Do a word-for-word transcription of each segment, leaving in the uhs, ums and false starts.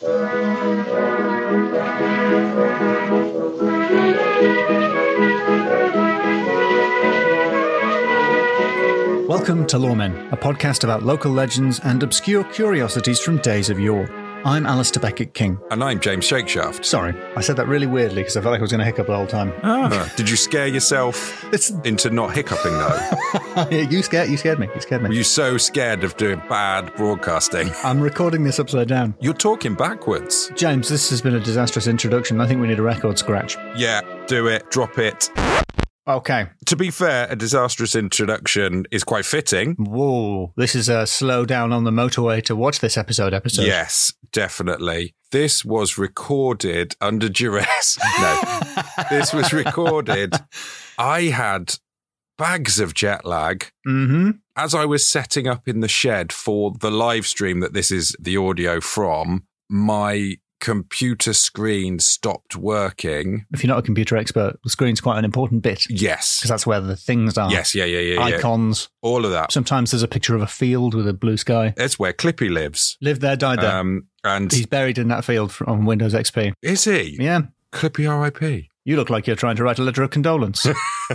Welcome to Lawmen, a podcast about local legends and obscure curiosities from days of yore. I'm Alistair Beckett-King. And I'm James Shakeshaft. Sorry, I said that really weirdly because I felt like I was going to hiccup the whole time. Ah, did you scare yourself it's... into not hiccuping, though? you scared You scared me. You scared me. Were you so scared of doing bad broadcasting? I'm recording this upside down. You're talking backwards. James, this has been a disastrous introduction. I think we need a record scratch. Yeah, do it. Drop it. Okay. To be fair, a disastrous introduction is quite fitting. Whoa. This is a slow down on the motorway to watch this episode episode. Yes, definitely. This was recorded under duress. No, this was recorded. I had bags of jet lag. Mm-hmm. As I was setting up in the shed for the live stream that this is the audio from, my computer screen stopped working. If you're not a computer expert, the screen's quite an important bit. Yes. Because that's where the things are. Yes, yeah, yeah, yeah. Icons. Yeah. All of that. Sometimes there's a picture of a field with a blue sky. It's where Clippy lives. Lived there, died there. Um, and he's buried in that field on Windows X P. Is he? Yeah. Clippy R I P. You look like you're trying to write a letter of condolence.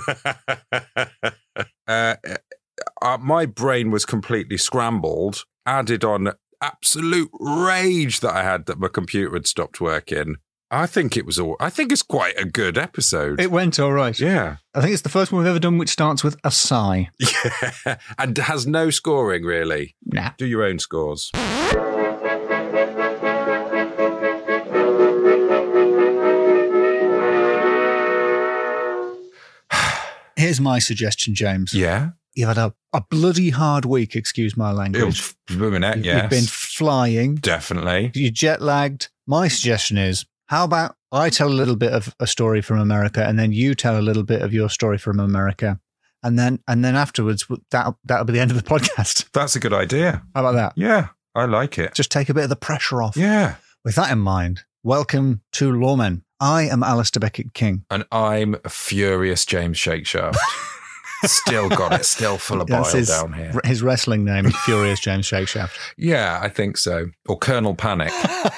uh, uh, my brain was completely scrambled, added on absolute rage that I had that my computer had stopped working. I think it was all, I think it's quite a good episode. It went all right. Yeah. I think it's the first one we've ever done which starts with a sigh. Yeah. And has no scoring, really. Nah. Do your own scores. Here's my suggestion, James. Yeah. You've had a, a bloody hard week, excuse my language. Minute, yes. You've been flying. Definitely. You're jet lagged. My suggestion is, how about I tell a little bit of a story from America and then you tell a little bit of your story from America. And then and then afterwards, that'll, that'll be the end of the podcast. That's a good idea. How about that? Yeah, I like it. Just take a bit of the pressure off. Yeah. With that in mind, welcome to Lawmen. I am Alistair Beckett-King. And I'm a furious James Shakeshaft. Still got it. Still full of bile his, down here. His wrestling name is Furious James Shakeshaft. Yeah, I think so. Or Colonel Panic.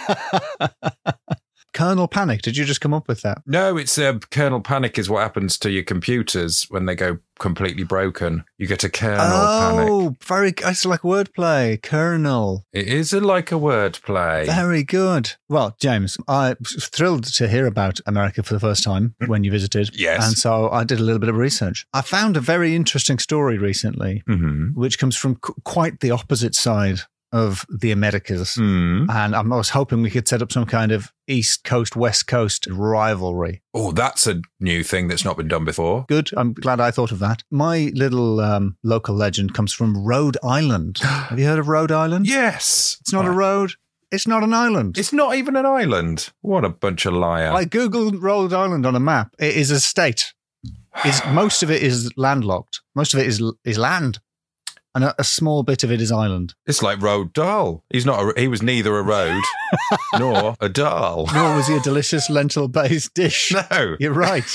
Colonel Panic? Did you just come up with that? No, it's uh, Colonel Panic is what happens to your computers when they go completely broken. You get a Colonel oh, Panic. Oh, very. It's like wordplay. Colonel. It is a, like a wordplay. Very good. Well, James, I was thrilled to hear about America for the first time when you visited. Yes. And so I did a little bit of research. I found a very interesting story recently, mm-hmm. which comes from qu- quite the opposite side of the Americas. Mm. And I was hoping we could set up some kind of East Coast, West Coast rivalry. Oh, that's a new thing that's not been done before. Good. I'm glad I thought of that. My little um, local legend comes from Rhode Island. Have you heard of Rhode Island? Yes. It's not a road. It's not an island. It's not even an island. What a bunch of liar. I Googled Rhode Island on a map. It is a state. It's, most of it is landlocked. Most of it is is land. And a, a small bit of it is island. It's like Roald Dahl. He's not. A, he was neither a road nor a Dahl. Nor was he a delicious lentil-based dish. No, you're right.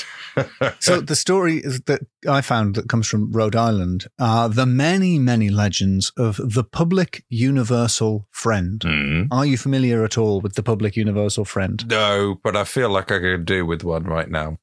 So the story is that I found that comes from Rhode Island are the many, many legends of the public universal friend. Mm. Are you familiar at all with the public universal friend? No, but I feel like I could do with one right now.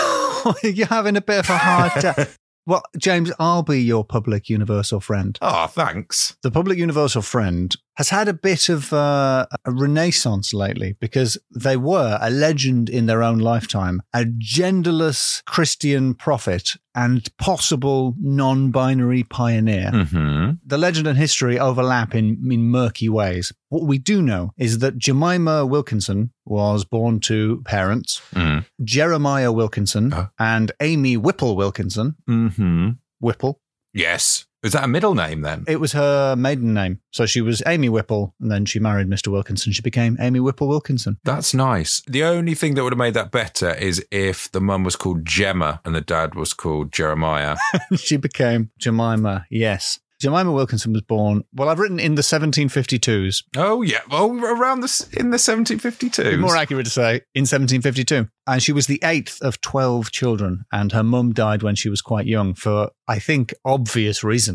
You're having a bit of a hard time. Well, James, I'll be your public universal friend. Oh, thanks. The public universal friend has had a bit of uh, a renaissance lately because they were a legend in their own lifetime, a genderless Christian prophet and possible non-binary pioneer. Mm-hmm. The legend and history overlap in, in murky ways. What we do know is that Jemima Wilkinson was born to parents, mm. Jeremiah Wilkinson uh. and Amy Whipple Wilkinson. Mm-hmm. Whipple. Yes. Is that a middle name then? It was her maiden name. So she was Amy Whipple, and then she married Mister Wilkinson. She became Amy Whipple Wilkinson. That's nice. The only thing that would have made that better is if the mum was called Gemma and the dad was called Jeremiah. She became Jemima, yes. Jemima Wilkinson was born, well, I've written in the seventeen fifty-twos. Oh, yeah. Oh, around the, in the seventeen fifty-twos. More accurate to say, in seventeen fifty-two. And she was the eighth of twelve children, and her mum died when she was quite young for, I think, obvious reasons.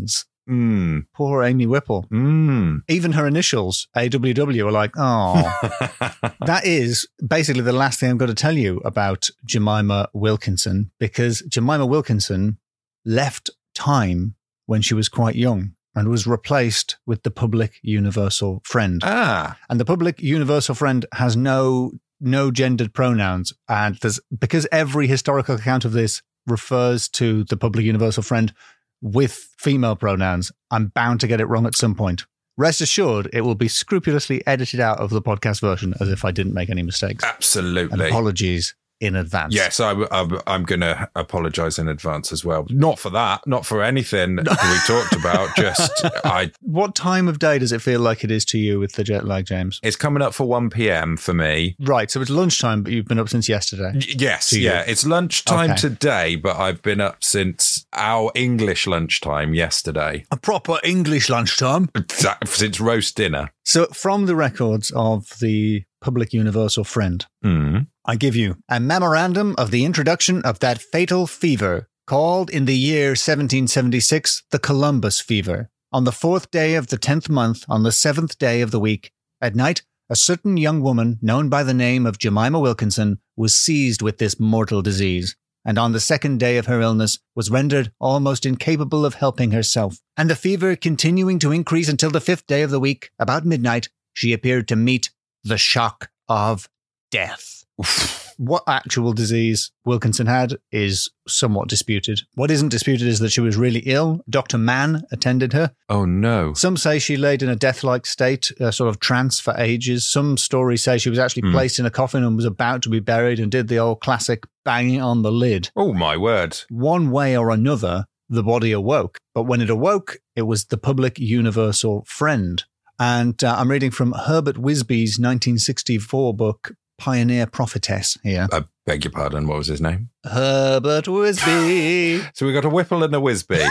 Mm. Poor Amy Whipple. Mm. Even her initials, A W W, are like, oh. That is basically the last thing I'm going to tell you about Jemima Wilkinson, because Jemima Wilkinson left Time when she was quite young and was replaced with the Public Universal Friend. Ah. And the Public Universal Friend has no no gendered pronouns. And there's because every historical account of this refers to the Public Universal Friend with female pronouns, I'm bound to get it wrong at some point. Rest assured, it will be scrupulously edited out of the podcast version as if I didn't make any mistakes. Absolutely. And apologies in advance. Yes, I, I'm, I'm going to apologise in advance as well. Not for that, not for anything we talked about. Just I. What time of day does it feel like it is to you with the jet lag, James? It's coming up for one p.m. for me. Right, so it's lunchtime, but you've been up since yesterday. Y- yes, yeah, it's lunchtime Okay. today, but I've been up since our English lunchtime yesterday. A proper English lunchtime. Since roast dinner. So from the records of the Public Universal Friend, Mm. I give you a memorandum of the introduction of that fatal fever called in the year seventeen seventy-six the Columbus fever. On the fourth day of the tenth month, on the seventh day of the week, at night, a certain young woman known by the name of Jemima Wilkinson was seized with this mortal disease, and on the second day of her illness was rendered almost incapable of helping herself. And the fever continuing to increase until the fifth day of the week, about midnight, she appeared to meet the shock of death. What actual disease Wilkinson had is somewhat disputed. What isn't disputed is that she was really ill. Doctor Mann attended her. Oh, no. Some say she laid in a death-like state, a sort of trance for ages. Some stories say she was actually Mm. placed in a coffin and was about to be buried and did the old classic banging on the lid. Oh, my word. One way or another, the body awoke. But when it awoke, it was the Public Universal Friend. And uh, I'm reading from Herbert Wisby's nineteen sixty-four book, Pioneer Prophetess, here. I beg your pardon, what was his name? Herbert Wisby. So we got a Whipple and a Wisby.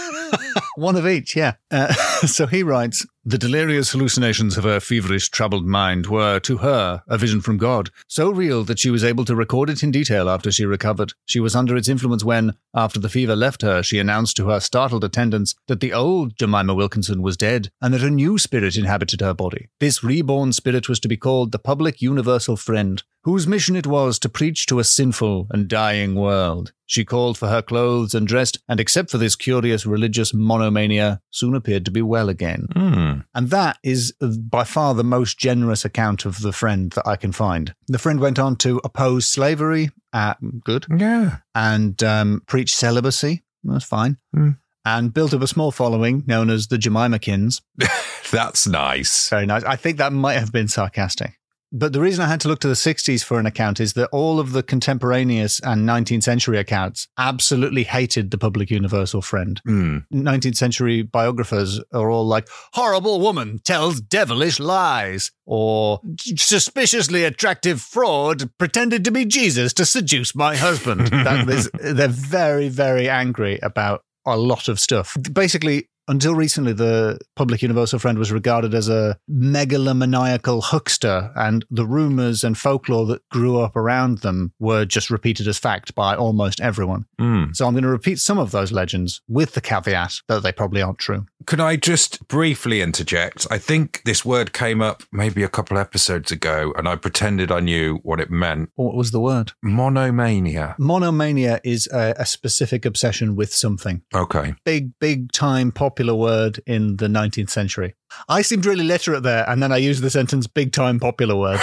One of each, yeah. Uh, so he writes, the delirious hallucinations of her feverish, troubled mind were, to her, a vision from God, so real that she was able to record it in detail after she recovered. She was under its influence when, after the fever left her, she announced to her startled attendants that the old Jemima Wilkinson was dead, and that a new spirit inhabited her body. This reborn spirit was to be called the Public Universal Friend, whose mission it was to preach to a sinful and dying world. She called for her clothes and dressed, and except for this curious religious monomania, soon appeared to be well again. Mm. And that is by far the most generous account of the Friend that I can find. The Friend went on to oppose slavery, uh, good, Yeah. and um, preach celibacy, that's fine, Mm. and built up a small following known as the Jemimakins. That's nice. Very nice. I think that might have been sarcastic. But the reason I had to look to the sixties for an account is that all of the contemporaneous and nineteenth century accounts absolutely hated the Public Universal Friend. Mm. nineteenth century biographers are all like, horrible woman tells devilish lies, or suspiciously attractive fraud pretended to be Jesus to seduce my husband. That is, they're very, very angry about a lot of stuff. Basically, until recently, the Public Universal Friend was regarded as a megalomaniacal huckster, and the rumours and folklore that grew up around them were just repeated as fact by almost everyone. Mm. So I'm going to repeat some of those legends with the caveat that they probably aren't true. Could I just briefly interject? I think this word came up maybe a couple episodes ago, and I pretended I knew what it meant. What was the word? Monomania. Monomania is a, a specific obsession with something. Okay. Big, big time popular word in the nineteenth century. I seemed really literate there, and then I used the sentence big time popular word.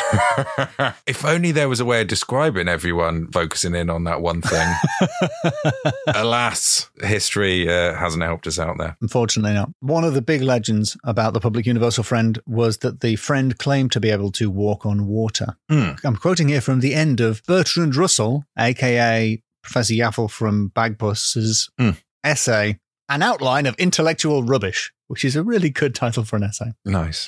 If only there was a way of describing everyone focusing in on that one thing. Alas, history uh, hasn't helped us out there. Unfortunately not. One of the big legends about the Public Universal Friend was that the Friend claimed to be able to walk on water. Mm. I'm quoting here from the end of Bertrand Russell, aka Professor Yaffle from Bagpuss's Mm. essay, An Outline of Intellectual Rubbish, which is a really good title for an essay. Nice.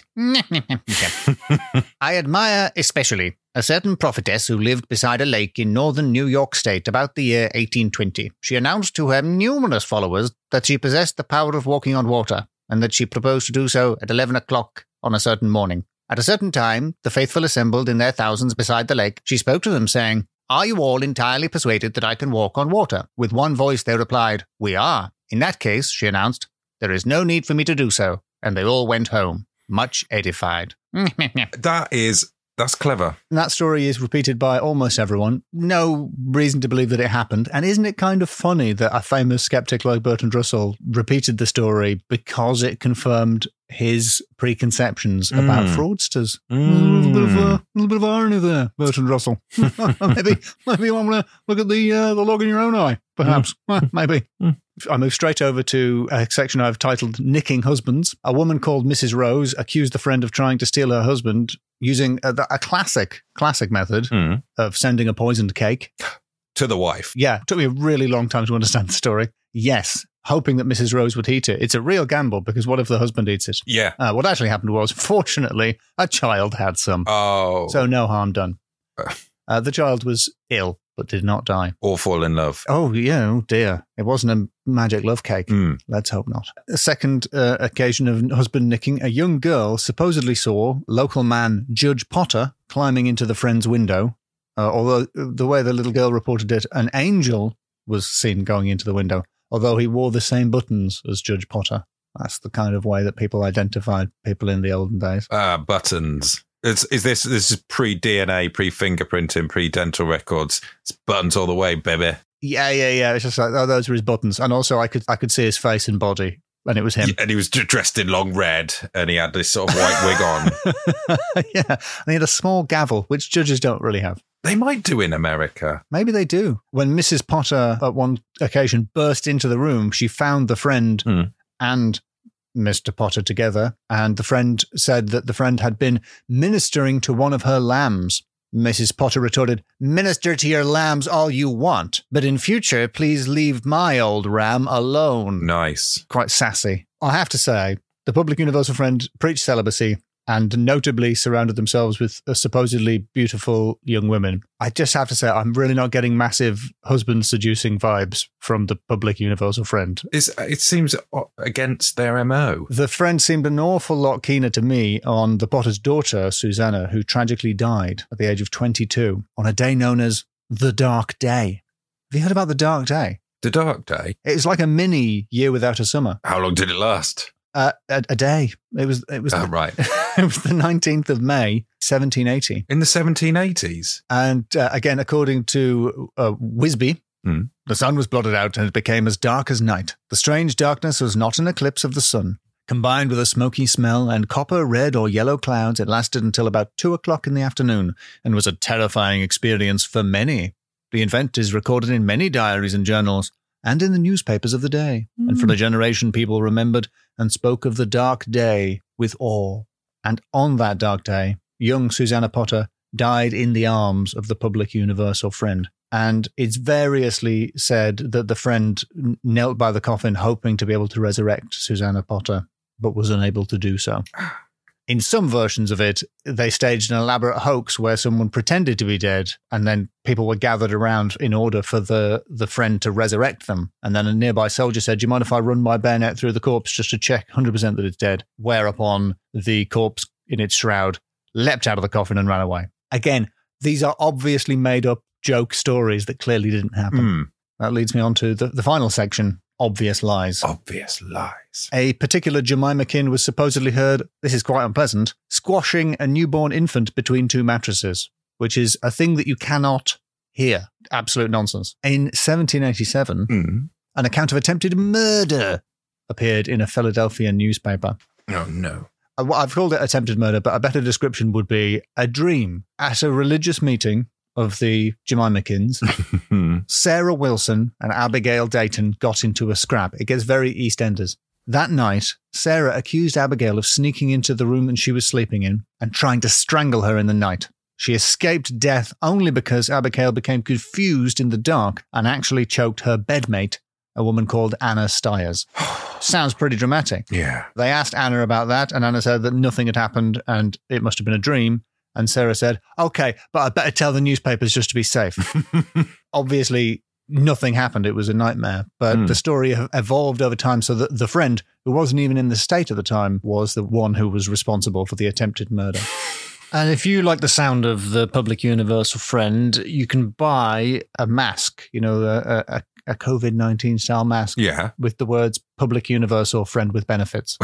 I admire especially a certain prophetess who lived beside a lake in northern New York State about the year eighteen twenty. She announced to her numerous followers that she possessed the power of walking on water, and that she proposed to do so at eleven o'clock on a certain morning. At a certain time, the faithful assembled in their thousands beside the lake. She spoke to them, saying, "Are you all entirely persuaded that I can walk on water?" With one voice they replied, "We are." In that case, she announced, There is no need for me to do so. And they all went home, much edified. That is, that's clever. And that story is repeated by almost everyone. No reason to believe that it happened. And isn't it kind of funny that a famous skeptic like Bertrand Russell repeated the story because it confirmed his preconceptions mm. about fraudsters? Mm. A, little bit of, uh, a little bit of irony there, Bertrand Russell. maybe maybe you want to look at the uh, the log in your own eye, perhaps. Mm. maybe. Mm. I move straight over to a section I've titled Nicking Husbands. A woman called Missus Rose accused a friend of trying to steal her husband using a, a classic, classic method mm. of sending a poisoned cake. To the wife. Yeah. It took me a really long time to understand the story. Yes. Hoping that Missus Rose would eat it. It's a real gamble because what if the husband eats it? Yeah. Uh, what actually happened was, fortunately, a child had some. Oh. So no harm done. Uh, the child was ill, but did not die. Or fall in love. Oh, yeah. Oh, dear. It wasn't a magic love cake. Mm. Let's hope not. A second uh, occasion of husband nicking. A young girl supposedly saw local man Judge Potter climbing into the friend's window. Uh, although the way the little girl reported it, an angel was seen going into the window, although he wore the same buttons as Judge Potter. That's the kind of way that people identified people in the olden days. Ah, buttons. Is, is this this is pre-D N A, pre-fingerprinting, pre-dental records? It's buttons all the way, baby. Yeah, yeah, yeah. It's just like, oh, those were his buttons. And also I could I could see his face and body, and it was him. Yeah, and he was dressed in long red, and he had this sort of white wig on. Yeah, and he had a small gavel, which judges don't really have. They might do in America. Maybe they do. When Missus Potter, at one occasion, burst into the room, she found the friend hmm. and Mister Potter together, and the friend said that the friend had been ministering to one of her lambs. Missus Potter retorted, "Minister to your lambs all you want, but in future, please leave my old ram alone." Nice. Quite sassy. I have to say, the Public Universal Friend preached celibacy and notably surrounded themselves with uh, supposedly beautiful young women. I just have to say, I'm really not getting massive husband-seducing vibes from the Public Universal Friend. It's, it seems against their M O. The Friend seemed an awful lot keener to me on the Potter's daughter, Susanna, who tragically died at the age of twenty-two on a day known as the Dark Day. Have you heard about the Dark Day? The Dark Day? It's like a mini Year Without a Summer. How long did it last? Uh, a, a day. It was. It was. Oh, right. It was the nineteenth of May, seventeen eighty. In the seventeen eighties. And uh, again, according to uh, Wisby, mm. the sun was blotted out and it became as dark as night. The strange darkness was not an eclipse of the sun. Combined with a smoky smell and copper, red, or yellow clouds, it lasted until about two o'clock in the afternoon and was a terrifying experience for many. The event is recorded in many diaries and journals and in the newspapers of the day. Mm. And for a generation, people remembered and spoke of the dark day with awe. And on that dark day, young Susanna Potter died in the arms of the Public Universal Friend. And it's variously said that the friend knelt by the coffin hoping to be able to resurrect Susanna Potter, but was unable to do so. In some versions of it, they staged an elaborate hoax where someone pretended to be dead, and then people were gathered around in order for the, the friend to resurrect them. And then a nearby soldier said, "Do you mind if I run my bayonet through the corpse just to check one hundred percent that it's dead?" Whereupon the corpse in its shroud leapt out of the coffin and ran away. Again, these are obviously made up joke stories that clearly didn't happen. Mm. That leads me on to the, the final section. Obvious lies. Obvious lies. A particular Jemimakin was supposedly heard, this is quite unpleasant, squashing a newborn infant between two mattresses, which is a thing that you cannot hear. Absolute nonsense. In seventeen eighty-seven, mm. an account of attempted murder appeared in a Philadelphia newspaper. Oh, no. I've called it attempted murder, but a better description would be a dream. At a religious meeting of the Jemimakins, Sarah Wilson and Abigail Dayton got into a scrap. It gets very EastEnders. That night, Sarah accused Abigail of sneaking into the room that she was sleeping in and trying to strangle her in the night. She escaped death only because Abigail became confused in the dark and actually choked her bedmate, a woman called Anna Stiers. Sounds pretty dramatic. Yeah. They asked Anna about that, and Anna said that nothing had happened and it must have been a dream. And Sarah said, "Okay, but I better tell the newspapers just to be safe." Obviously, nothing happened. It was a nightmare. But mm. the story evolved over time so that the friend, who wasn't even in the state at the time, was the one who was responsible for the attempted murder. And if you like the sound of the Public Universal Friend, you can buy a mask, you know, a, a, a COVID nineteen style mask Yeah. with the words public universal friend with benefits.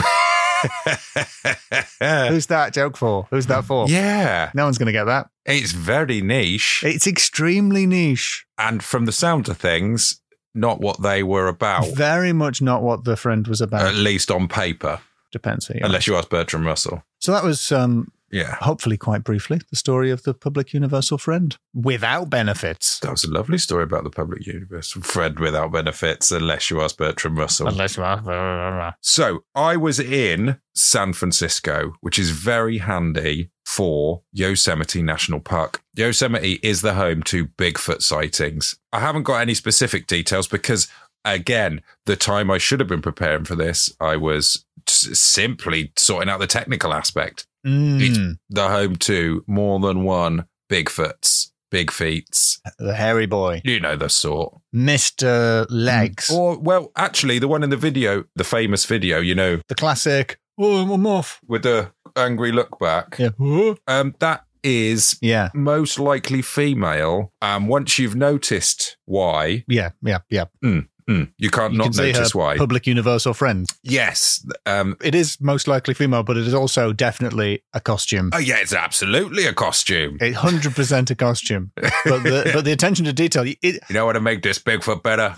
Who's that joke for? Who's that for? Yeah. No one's going to get that. It's very niche. It's extremely niche. And from the sound of things, not what they were about. Very much not what the friend was about. At least on paper. Depends. Yeah. Unless you ask Bertrand Russell. So that was, um, yeah, hopefully quite briefly, the story of the public universal friend without benefits. That was a lovely story about the public universal friend without benefits, unless you ask Bertrand Russell. Unless you ask. So I was in San Francisco, which is very handy for Yosemite National Park. Yosemite is the home to Bigfoot sightings. I haven't got any specific details because, again, the time I should have been preparing for this, I was s- simply sorting out the technical aspect. Mm. It's the home to more than one Bigfoots, Big Feets. The hairy boy. You know the sort. Mister Legs. Or, well, actually, the one in the video, the famous video, you know, The classic, oh, I'm off. with the angry look back. Yeah. Um, that is Yeah. most likely female. And once you've noticed why, Yeah. Yeah. Yeah. mm, you can't You not can see notice her why. public universal friend. Yes. Um, It is most likely female, but it is also definitely a costume. oh, yeah, it's absolutely a costume. It's one hundred percent a costume. But the, but the attention to detail, it, You know what to make this Bigfoot better?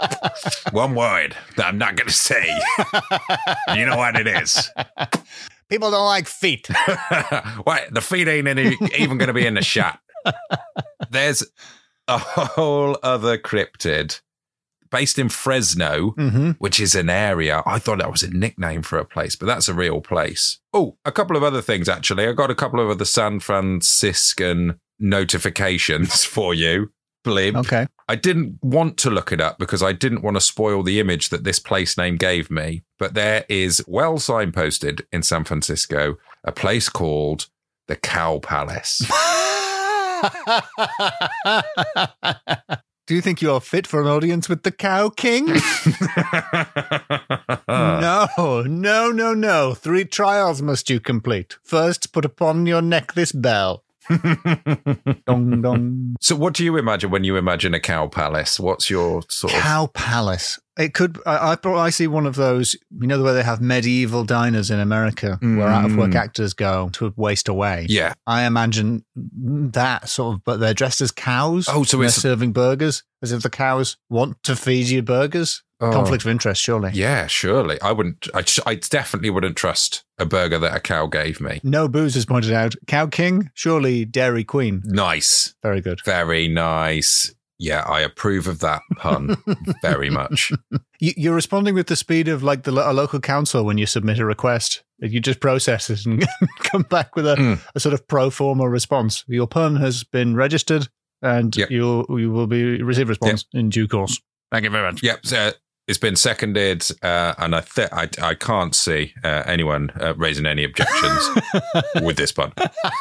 One word that I'm not going to say. You know what it is. people don't like feet. Why, the feet ain't any, even going to be in the shot. There's a whole other cryptid based in Fresno, Mm-hmm. which is an area. I thought that was a nickname for a place, but that's a real place. Oh, a couple of other things, actually. I got a couple of other San Franciscan notifications for you. Blimp. Okay. I didn't want to look it up because I didn't want to spoil the image that this place name gave me. But there is, well signposted in San Francisco, a place called the Cow Palace. Do you think you are fit for an audience with the Cow King? No, no, no, no. Three trials must you complete. First, put upon your neck this bell. Dong, dong. So what do you imagine when you imagine a cow palace? What's your sort of... Cow Palace. It could. I, I, I see one of those. You know the way they have medieval diners in America, where out of work Mm. actors go to waste away. Yeah. I imagine that sort of, but they're dressed as cows. Oh, so and they're it's- serving burgers as if the cows want to feed you burgers. Oh. Conflict of interest, surely. Yeah, surely. I wouldn't, I, I definitely wouldn't trust a burger that a cow gave me. No Booze has pointed out. Cow King, surely Dairy Queen. Nice. Very good. Very nice. Yeah, I approve of that pun very much. You, you're responding with the speed of like the lo- a local council when you submit a request. You just process it and come back with a, Mm. a sort of pro forma response. Your pun has been registered, and Yep. you'll you will be receive response in due course. Thank you very much. Yep. So it's been seconded, uh, and I, th- I I can't see uh, anyone uh, raising any objections with this pun.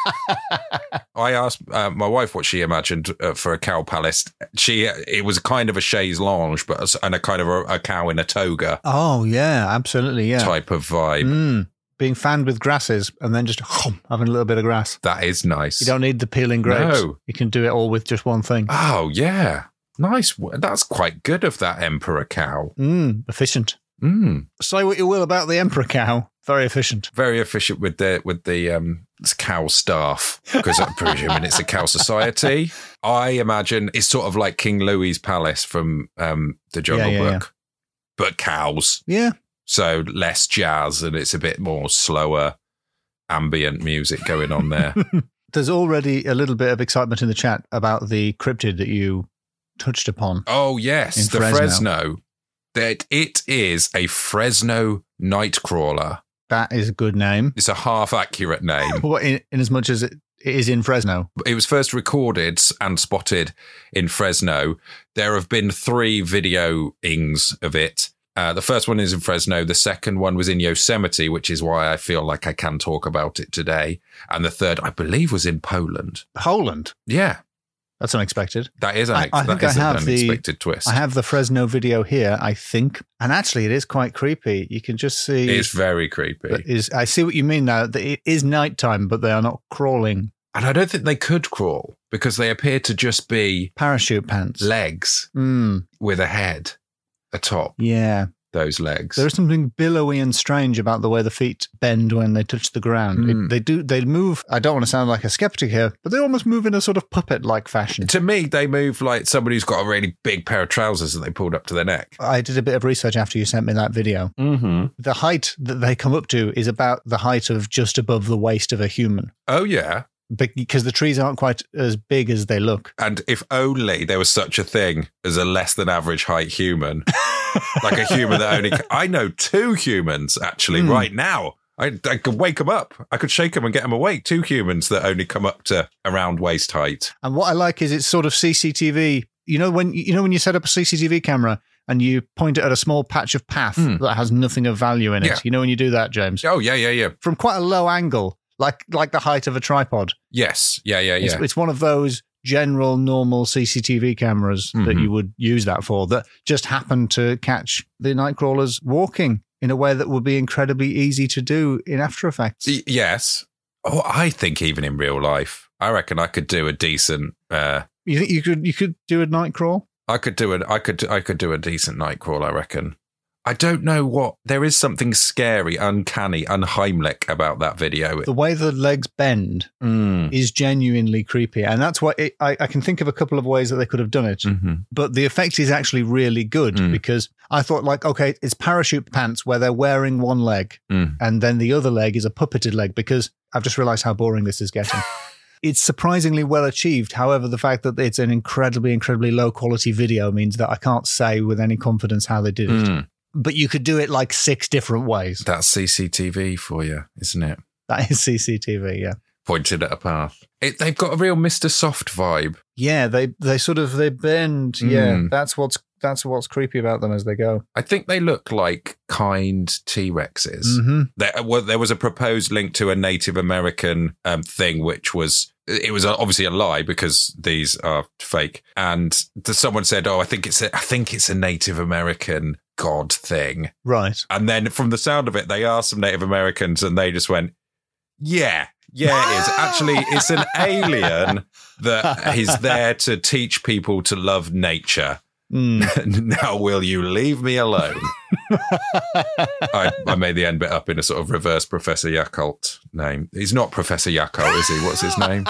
I asked uh, my wife what she imagined uh, for a cow palace. She it was kind of a chaise lounge, but as- and a kind of a, a cow in a toga Oh yeah, absolutely, yeah. type of vibe. Mm. Being fanned with grasses and then just having a little bit of grass. That is nice. You don't need the peeling grapes. No. You can do it all with just one thing. Oh yeah, nice. That's quite good of that emperor cow. Mm, efficient. Mm. Say what you will about the emperor cow. Very efficient. Very efficient with the with the um, cow staff, because I'm presuming it's a cow society. I imagine it's sort of like King Louis's palace from um, the Jungle Yeah, yeah, Book, but cows. Yeah. So less jazz, and it's a bit more slower ambient music going on there. There's already a little bit of excitement in the chat about the cryptid that you touched upon. Oh yes, In the Fresno. Fresno. That it is a Fresno nightcrawler. That is a good name. It's a half accurate name. What, in, in as much as it, it is in Fresno. It was first recorded and spotted in Fresno. There have been three videoings of it. Uh, the first one is in Fresno. The second one was in Yosemite, which is why I feel like I can talk about it today. And the third, I believe, was in Poland. Poland. Yeah, That's unexpected. that is, I- unex- I that think I is an have the- unexpected twist. I have the Fresno video here, I think. And actually, it is quite creepy. You can just see. It's very creepy. that is, I see what you mean now. That it is nighttime, but they are not crawling And I don't think they could crawl because they appear to just be Parachute pants. legs Mm, with a head atop yeah. those legs. There's something billowy and strange about the way the feet bend when they touch the ground. Mm. It, they do. They move. I don't want to sound like a skeptic here, but they almost move in a sort of puppet-like fashion. To me, they move like somebody who's got a really big pair of trousers that they pulled up to their neck. I did a bit of research after you sent me that video. Mm-hmm. The height that they come up to is about the height of just above the waist of a human, Oh, yeah. because the trees aren't quite as big as they look. And if only there was such a thing as a less than average height human. Like a human that only... I know two humans, actually, Mm. right now. I, I could wake them up. I could shake them and get them awake. Two humans that only come up to around waist height. And what I like is it's sort of C C T V. You know when you know when you set up a C C T V camera and you point it at a small patch of path Mm. that has nothing of value in it. Yeah. You know when you do that, James, Oh, yeah, yeah, yeah. from quite a low angle, like like the height of a tripod. Yes. Yeah, yeah, It's, yeah. it's one of those general normal C C T V cameras that Mhm. you would use that for that just happen to catch the Nightcrawlers walking in a way that would be incredibly easy to do in After Effects. Y- yes. Oh, I think even in real life, I reckon I could do a decent... Uh, You think you could you could do a night crawl? I could do a, I could, I could do a decent night crawl, I reckon. I don't know what... There is something scary, uncanny, unheimlich about that video. The way the legs bend Mm. is genuinely creepy, and that's why it, I, I can think of a couple of ways that they could have done it. Mm-hmm. But the effect is actually really good Mm. because I thought, like, okay, it's parachute pants where they're wearing one leg Mm. and then the other leg is a puppeted leg, because I've just realized how boring this is getting. It's surprisingly well achieved. However, the fact that it's an incredibly, incredibly low quality video means that I can't say with any confidence how they did it. Mm. But you could do it like six different ways. That's C C T V for you, isn't it? That is C C T V, yeah. Pointed at a path. It, they've got a real Mister Soft vibe. Yeah, they they sort of they bend. Yeah, Mm. that's what's that's what's creepy about them as they go. I think they look like kind T-Rexes. Mm-hmm. There, well, there was a proposed link to a Native American um, thing, which was, it was obviously a lie because these are fake. And someone said, oh, I think it's a, I think it's a Native American god thing. Right. And then from the sound of it, they asked some Native Americans and they just went, yeah, yeah, it is. Actually, it's an alien that is there to teach people to love nature. Mm. Now, will you leave me alone? I, I made the end bit up in a sort of reverse Professor Yakult name. He's not Professor Yakult, is he? What's his name?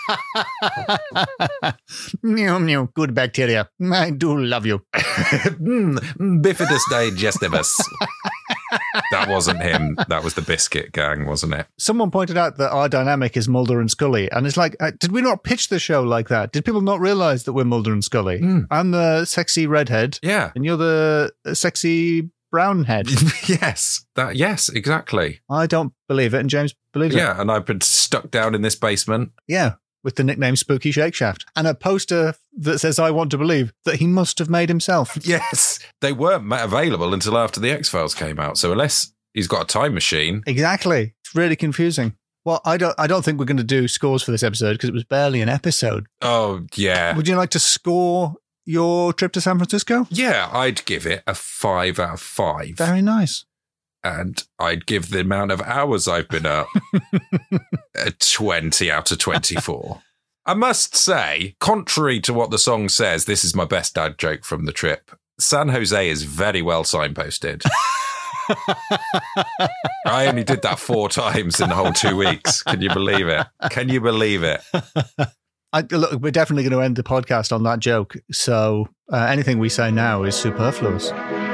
Meow, meow. Good bacteria. I do love you. mm, Bifidus digestivus. That wasn't him. That was the Biscuit Gang, wasn't it? Someone pointed out that our dynamic is Mulder and Scully. And it's like, uh, did we not pitch the show like that? Did people not realize that we're Mulder and Scully? Mm. I'm the sexy redhead. Yeah. And you're the sexy brown head. yes. That. Yes, exactly. I don't believe it. And James believes it. Yeah, and I've been stuck down in this basement. Yeah. With the nickname Spooky Shake Shaft. And a poster that says, I want to believe, that he must have made himself. Yes. They weren't available until after the X-Files came out. So unless he's got a time machine. Exactly. It's really confusing. Well, I don't I don't think we're going to do scores for this episode because it was barely an episode. Oh, yeah. Would you like to score your trip to San Francisco? Yeah, I'd give it a five out of five. Very nice. And I'd give the amount of hours I've been up a twenty out of twenty-four. I must say, contrary to what the song says, this is my best dad joke from the trip. San Jose is very well signposted. I only did that four times in the whole two weeks. Can you believe it? Can you believe it? I, look, we're definitely going to end the podcast on that joke. So uh, anything we say now is superfluous.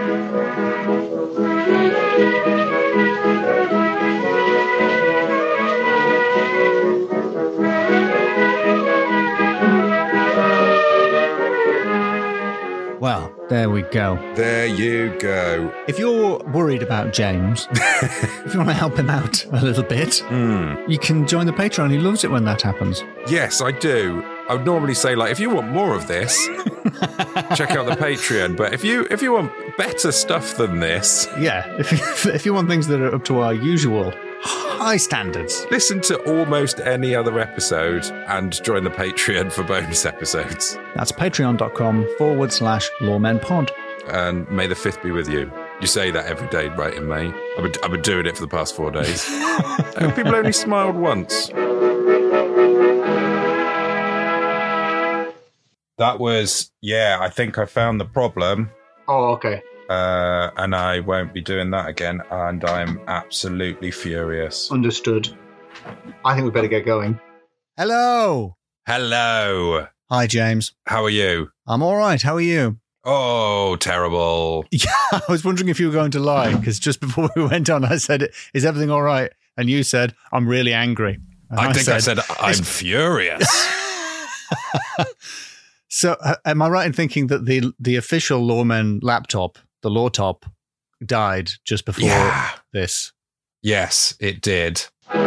Well, there we go. There you go. If you're worried about James, if you want to help him out a little bit, Mm. you can join the Patreon. He loves it when that happens. Yes, I do. I would normally say, like, if you want more of this, check out the Patreon. But if you if you want better stuff than this, Yeah, if you, if you want things that are up to our usual high standards. listen to almost any other episode and join the Patreon for bonus episodes. That's patreon.com forward slash lawmenpod. And may the fifth be with you. You say that every day, right, in May? I've been, I've been doing it for the past four days. And people only smiled once. That was, yeah, I think I found the problem. Oh, okay. Uh, and I won't be doing that again. And I'm absolutely furious. Understood. I think we better get going. Hello. Hello. Hi, James. How are you? I'm all right. How are you? Oh, terrible. Yeah, I was wondering if you were going to lie, because just before we went on, I said, is everything all right? And you said, I'm really angry. And I, I think said, I said, I'm it's- furious. So uh, am I right in thinking that the the official Lawmen laptop, the Lawtop, died just before Yeah. this? Yes, it did.